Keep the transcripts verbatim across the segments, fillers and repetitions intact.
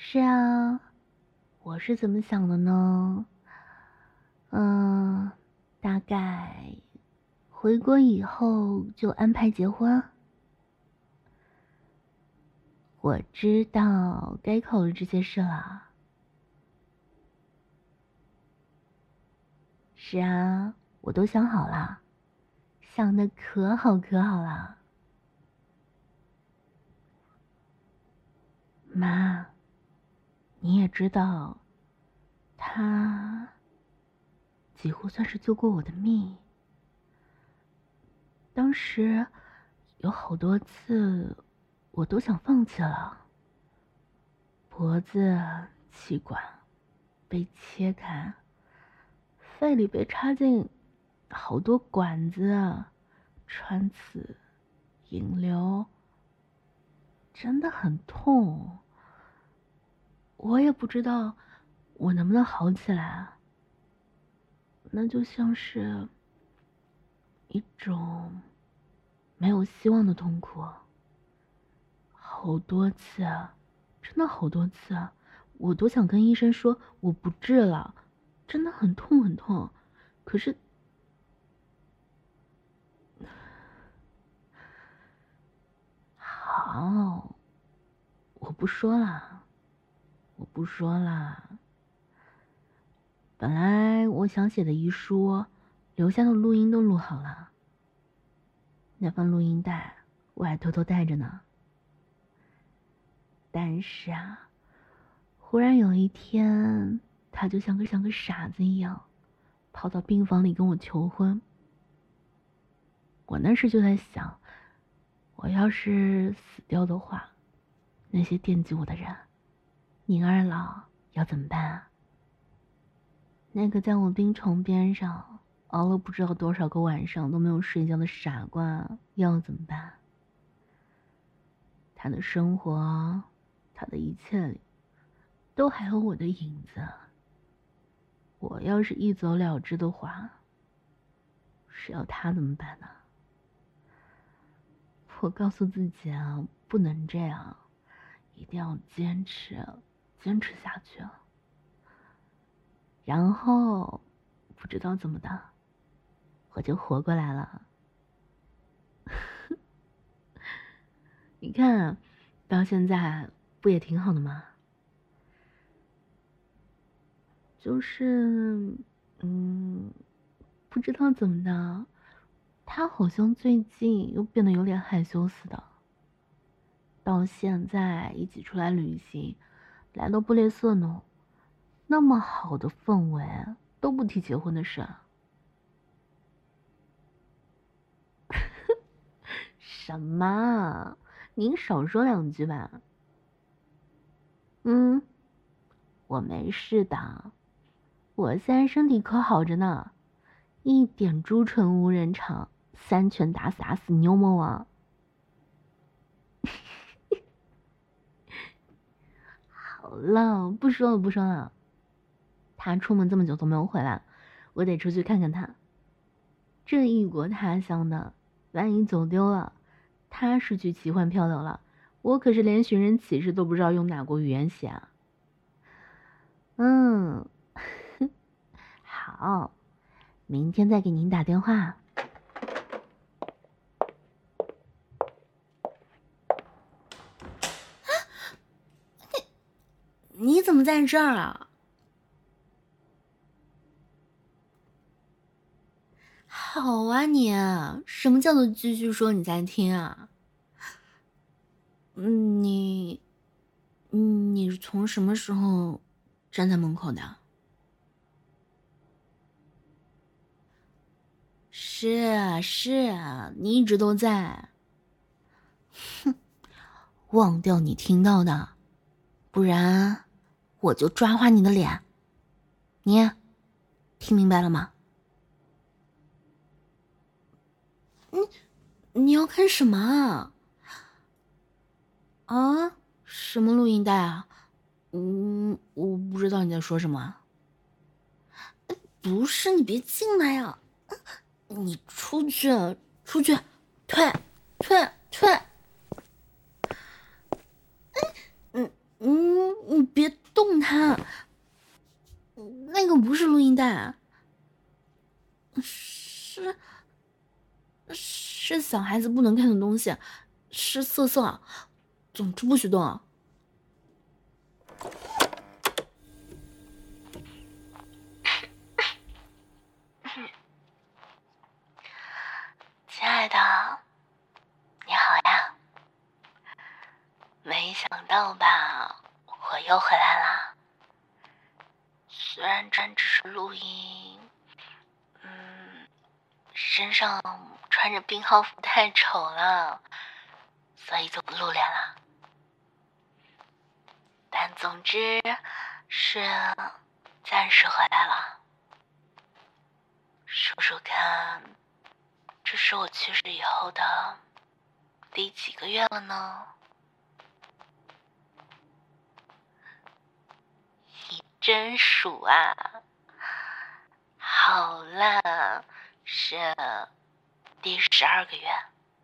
是啊，我是怎么想的呢？嗯，大概回国以后就安排结婚。我知道该考虑这些事了。是啊，我都想好了，想的可好可好了。妈，你也知道，他几乎算是救过我的命。当时有好多次，我都想放弃了。脖子、气管被切开，肺里被插进好多管子，穿刺、引流，真的很痛。我也不知道我能不能好起来，那就像是一种没有希望的痛苦。好多次，真的好多次，我都想跟医生说我不治了，真的很痛很痛。可是，好，我不说了，我不说了。本来我想写的遗书，留下的录音都录好了，那份录音带我还偷偷带着呢。但是啊，忽然有一天，他就像个像个傻子一样，跑到病房里跟我求婚。我那时就在想，我要是死掉的话，那些惦记我的人，宁二老要怎么办啊？那个在我病床边上熬了不知道多少个晚上都没有睡觉的傻瓜要怎么办？他的生活，他的一切里，都还有我的影子。我要是一走了之的话，是要他怎么办呢？我告诉自己啊，不能这样，一定要坚持，坚持下去。然后，不知道怎么的，我就活过来了。你看，到现在不也挺好的吗？就是，嗯，不知道怎么的，他好像最近又变得有点害羞似的。到现在一起出来旅行，来到布列瑟农，那么好的氛围，都不提结婚的事。什么？您少说两句吧。嗯，我没事的，我现在身体可好着呢，一点朱唇无人尝，三拳打死打死妞么啊！好了，不说了不说了。他出门这么久都没有回来，我得出去看看他。这异国他乡的，万一走丢了，他是去奇幻漂流了，我可是连寻人启事都不知道用哪国语言写啊。嗯，好，明天再给您打电话。你你怎么在这儿啊？好啊你，什么叫做继续说你在听啊？嗯，你，你是从什么时候站在门口的？是啊是啊，你一直都在。哼，忘掉你听到的，不然我就抓花你的脸。你听明白了吗？你你要看什么啊？啊？什么录音带啊？嗯，我不知道你在说什么。不是，你别进来呀！你出去，出去，退，退，退！嗯， 嗯，你别动它，那个不是录音带，是是小孩子不能看的东西，是色色，总之不许动啊。亲爱的，你好呀。没想到吧，我又回来啦。虽然这只是录音，嗯，身上穿着病号服太丑了，所以就不露脸了。但总之是暂时回来了。数数看，这是我去世以后的第几个月了呢？你真数啊！好啦，是第十二个月。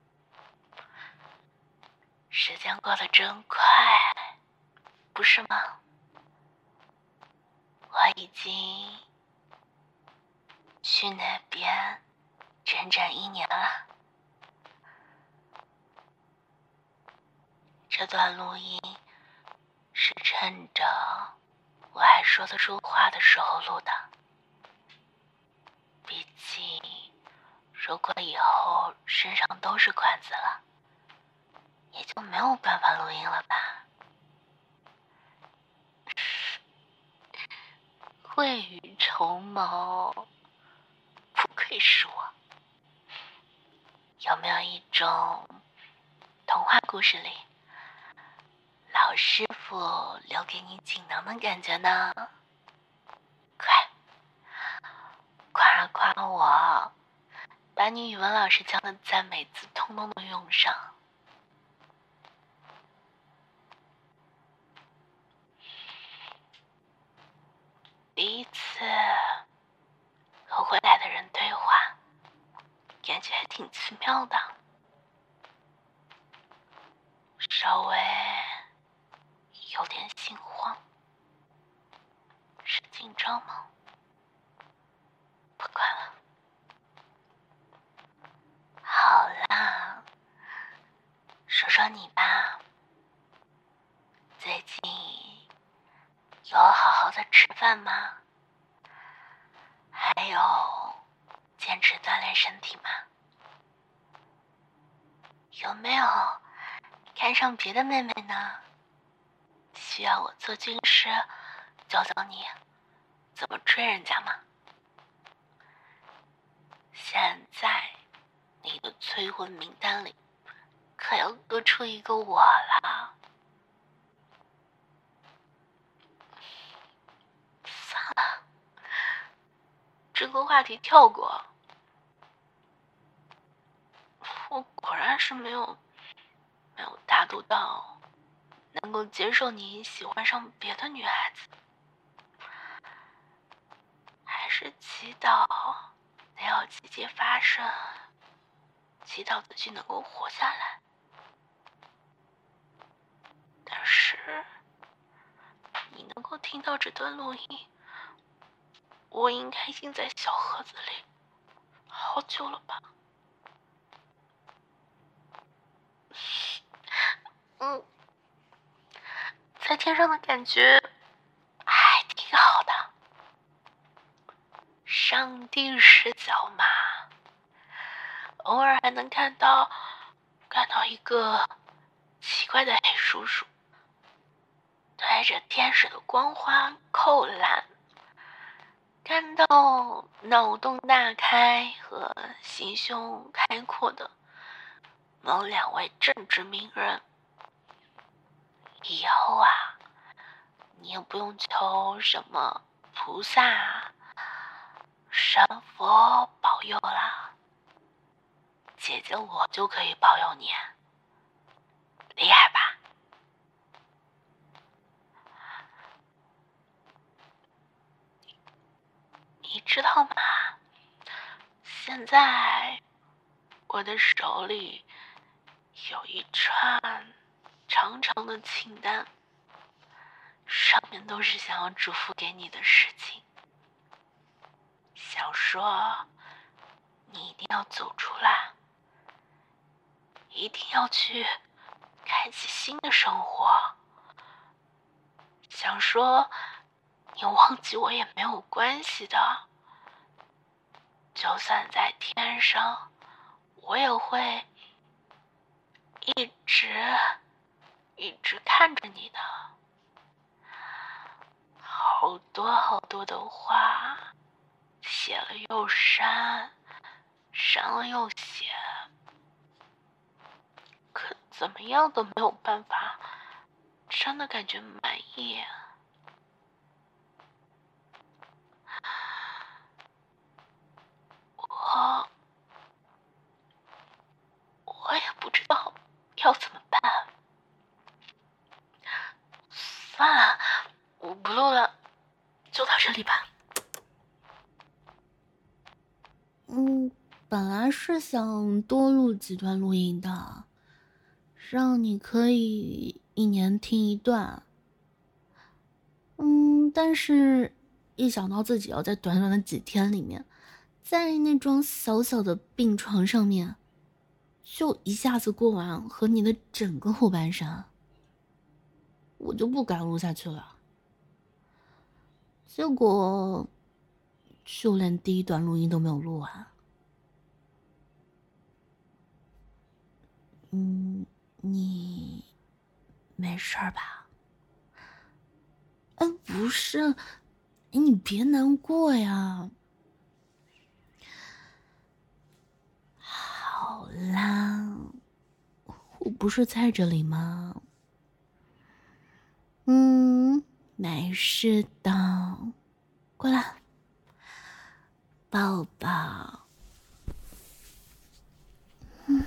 时间过得真快，不是吗？我已经去那边整整一年了。这段录音是趁着我还说得出话的时候录的。毕竟，如果以后身上都是管子了，也就没有办法录音了吧。未雨绸缪，不愧是我。有没有一种童话故事里老师傅留给你锦囊的感觉呢？快夸夸我，把你语文老师教的赞美词通通都用上。第一次和回来的人对话，感觉还挺奇妙的。稍微有点心慌，是紧张吗？不管了。好啦，说说你吧，最近有好好的吃饭吗？还有坚持锻炼身体吗？有没有看上别的妹妹呢？需要我做军师教教你怎么追人家吗？现在你的催婚名单里可要多出一个我了。算了，这个话题跳过。我果然是没有没有大度到能够接受你喜欢上别的女孩子，还是祈祷没有奇迹发生，祈祷自己能够活下来。但是你能够听到这段录音，我应该已经在小盒子里好久了吧？嗯，在天上的感觉还挺好的。上帝视角嘛，偶尔还能看到看到一个奇怪的黑叔叔，带着天使的光环扣篮，看到脑洞大开和心胸开阔的某两位政治名人。以后啊，你也不用求什么菩萨、神佛保佑啦，姐姐我就可以保佑你，厉害吧？你知道吗？现在我的手里有一串长长的清单， 上面都是想要嘱咐给你的事情，想说你一定要走出来，一定要去开启新的生活。想说你忘记我也没有关系的，就算在天上，我也会一直一直看着你的。好多好多的话，写了又删，删了又写，可怎么样都没有办法真的感觉满意。我我也不知道要怎么办。算了，我不录了，就到这里吧。嗯，本来是想多录几段录音的，让你可以一年听一段。嗯，但是一想到自己要在短短的几天里面，在那张小小的病床上面，就一下子过完和你的整个后半生，我就不敢录下去了。结果就连第一段录音都没有录完。嗯，你没事吧？哎，不是，你别难过呀。好啦，我不是在这里吗？嗯，没事的，过来，抱抱。嗯，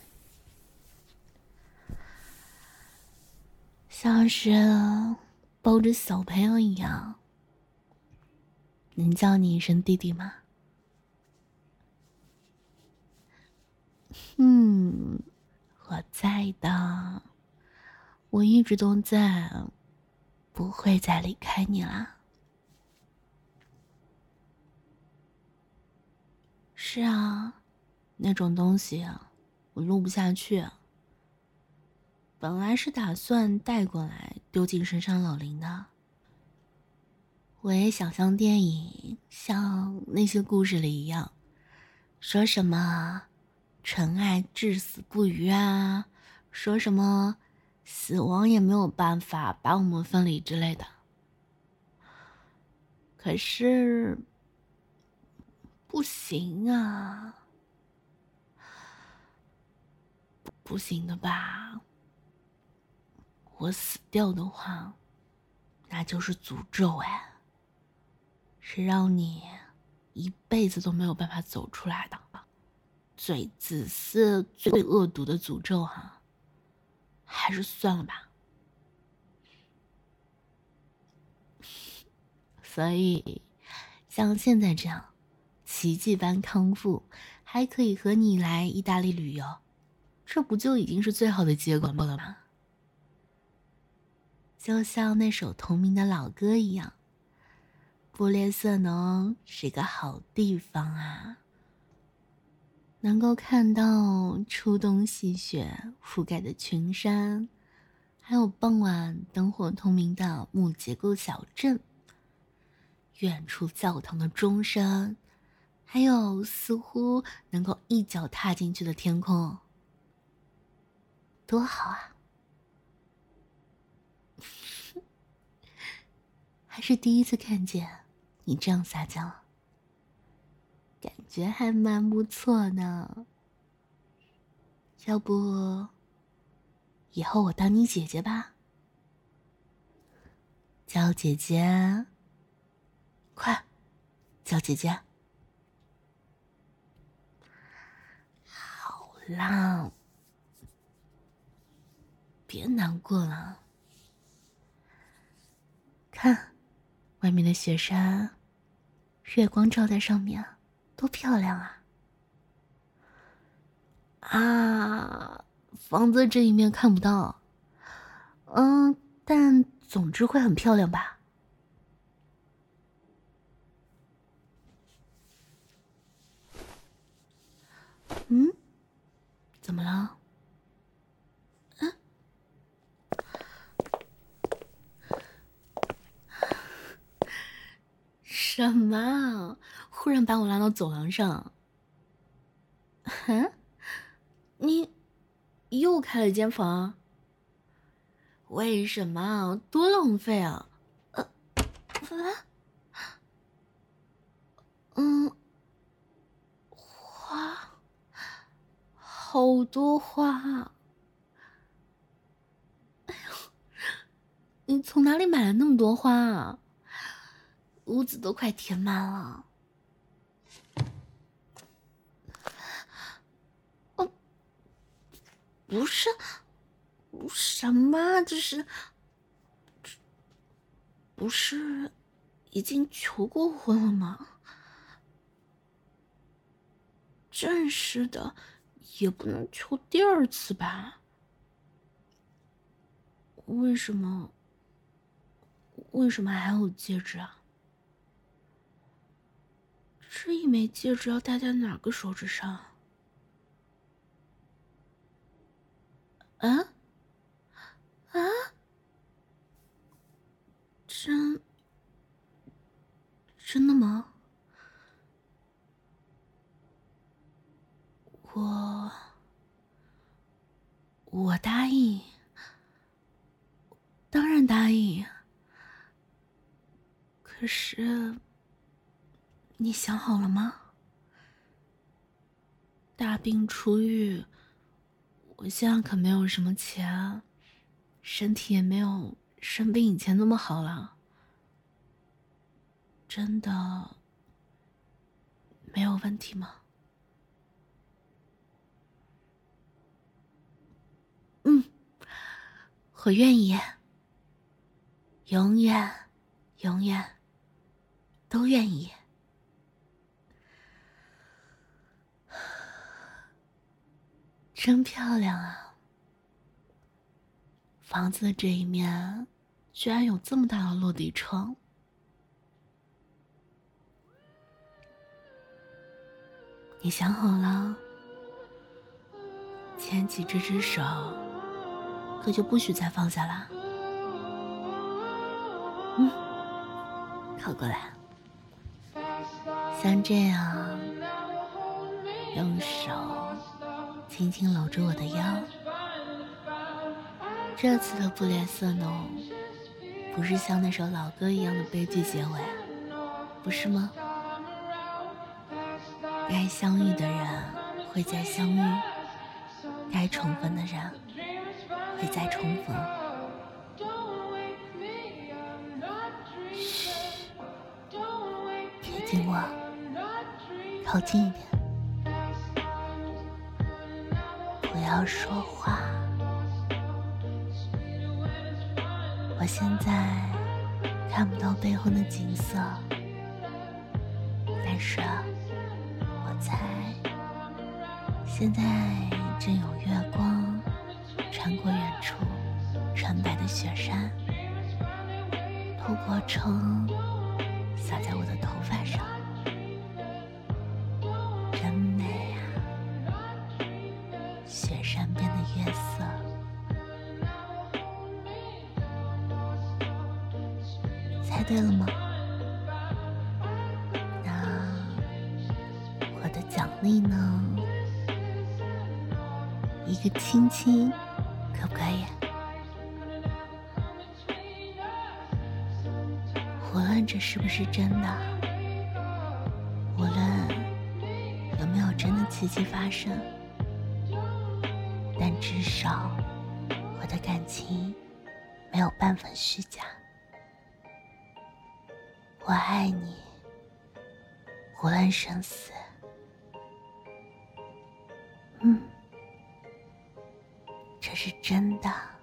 像是抱着小朋友一样。能叫你一声弟弟吗？嗯，我在的，我一直都在，不会再离开你啦。是啊，那种东西啊，我录不下去。本来是打算带过来丢进深山老林的。我也想像电影，像那些故事里一样，说什么纯爱至死不渝啊，说什么死亡也没有办法把我们分离之类的。可是不行啊，不行的吧？我死掉的话，那就是诅咒哎，是让你一辈子都没有办法走出来的，最自私、最恶毒的诅咒哈，还是算了吧。所以，像现在这样奇迹般康复，还可以和你来意大利旅游，这不就已经是最好的结果了吗？就像那首同名的老歌一样，布列瑟农是个好地方啊，能够看到初冬细雪覆盖的群山，还有傍晚灯火通明的木结构小镇，远处教堂的钟声，还有似乎能够一脚踏进去的天空，多好啊！还是第一次看见你这样撒娇，感觉还蛮不错的。要不以后我当你姐姐吧，叫姐姐，快叫姐姐。好啦，别难过了，看外面的雪山，月光照在上面，多漂亮啊！啊，房子这一面看不到，嗯，但总之会很漂亮吧？嗯，怎么了？嗯，什么？忽然把我拉到走廊上？哼，你又开了间房？为什么？多浪费啊！呃，啊，嗯，花，好多花。你从哪里买了那么多花啊？屋子都快填满了。哦，不是，什么？这是，不是已经求过婚了吗？正式的，也不能求第二次吧？为什么？为什么还有戒指啊？这一枚戒指要戴在哪个手指上？啊？啊？真真的吗？我我答应，当然答应。可是，你想好了吗？大病初愈，我现在可没有什么钱，身体也没有生病以前那么好了。真的没有问题吗？嗯，我愿意，永远，永远都愿意。真漂亮啊！房子的这一面居然有这么大的落地窗。你想好了？牵起这只手，可就不许再放下啦。嗯，靠过来，像这样，用手轻轻搂住我的腰。这次的不列色浓，不是像那首老歌一样的悲剧结尾，不是吗？该相遇的人会再相遇，该重逢的人会再重逢。嘘，贴近我，靠近一点，不要说话。我现在看不到背后的景色，但是我猜现在正有月光穿过远处纯白的雪山，透过窗洒在我的头发上，真美啊！雪山边的月色，猜对了吗？那我的奖励呢？一个亲亲，可不可以？无论这是不是真的，无论有没有真的奇迹发生，但至少我的感情没有半分虚假。我爱你，无论生死。嗯，这是真的。